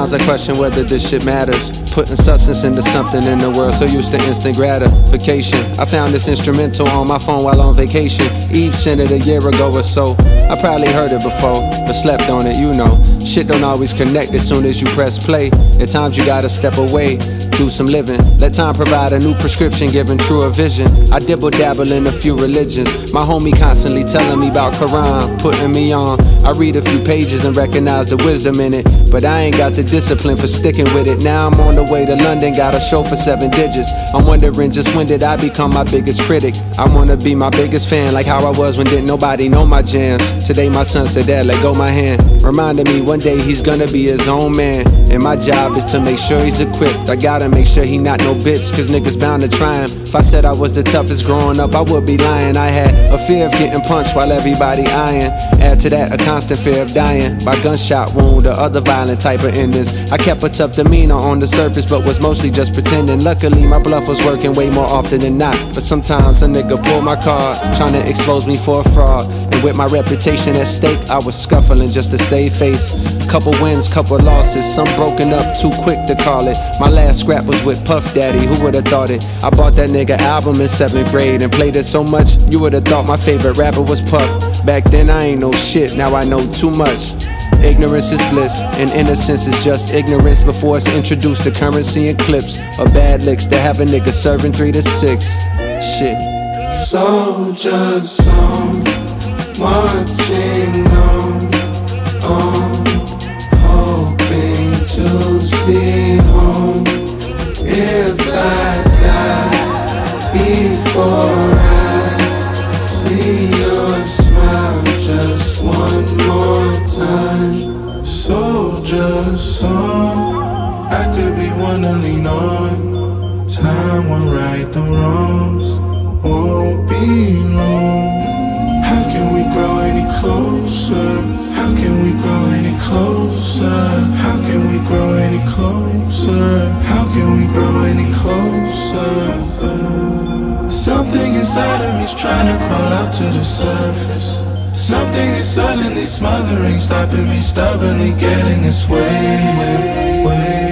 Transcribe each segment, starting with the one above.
Sometimes I question whether this shit matters. Putting substance into something in the world, so used to instant gratification. I found this instrumental on my phone while on vacation. Eve sent it a year ago or so. I probably heard it before, but slept on it, you know. Shit don't always connect as soon as you press play. At times you gotta step away, do some living. Let time provide a new prescription, giving truer vision. I dibble dabble in a few religions. My homie constantly telling me about Quran, putting me on. I read a few pages and recognize the wisdom in it, but I ain't got the discipline for sticking with it. Now I'm on the way to London, got a show for 7 digits. I'm wondering just when did I become my biggest critic? I wanna be my biggest fan, like how I was when didn't nobody know my jams. Today my son said, "Dad, let go my hand," reminding me one day he's gonna be his own man. And my job is to make sure he's equipped. I gotta make sure he not no bitch, cause niggas bound to try him. If I said I was the toughest growing up, I would be lying. I had a fear of getting punched while everybody eyeing. Add to that a constant fear of dying by gunshot wound or other violent type of endings. I kept a tough demeanor on the surface, but was mostly just pretending. Luckily my bluff was working way more often than not, but sometimes a nigga pulled my card, trying to expose me for a fraud. And with my reputation at stake, I was scuffling just to save face. Couple wins, couple losses, some broken up too quick to call it. My last scrap was with Puff Daddy, who would've thought it? I bought that nigga album in 7th grade and played it so much, you would've thought my favorite rapper was Puff. Back then I ain't know shit, now I know too much. Ignorance is bliss, and innocence is just ignorance before it's introduced to currency and clips of bad licks that have a nigga serving 3 to 6. Shit. Soldiers on, marching on, hoping to see home. If I die before I see your smile just one more time. Soldier song, I could be one to lean on. Time will right the wrongs, won't be long. How can we grow any closer? How can we grow any closer? How can we grow any closer? How can we grow any closer? Something inside of me's trying to crawl out to the surface. Something is suddenly smothering, stopping me stubbornly getting its way.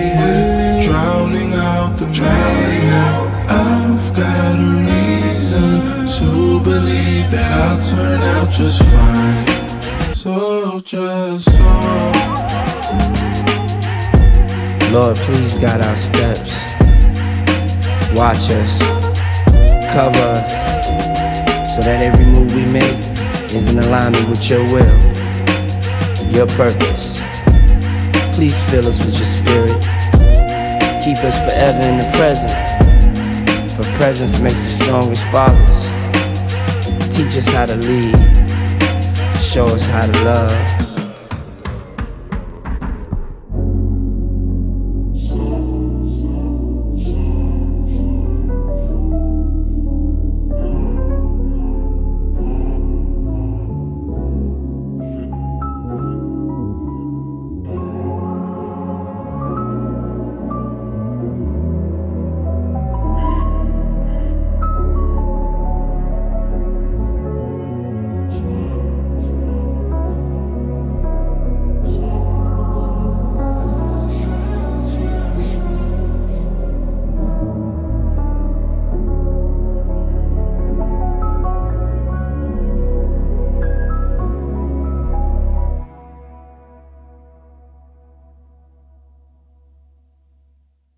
Drowning out the drowning out. I've got a reason to believe that I'll turn out just fine. Soldier song. Lord, please guide our steps. Watch us, cover us, so that every move we make is in alignment with your will, your purpose. Please fill us with your spirit. Keep us forever in the present, for presence makes the strongest fathers. Teach us how to lead, show us how to love.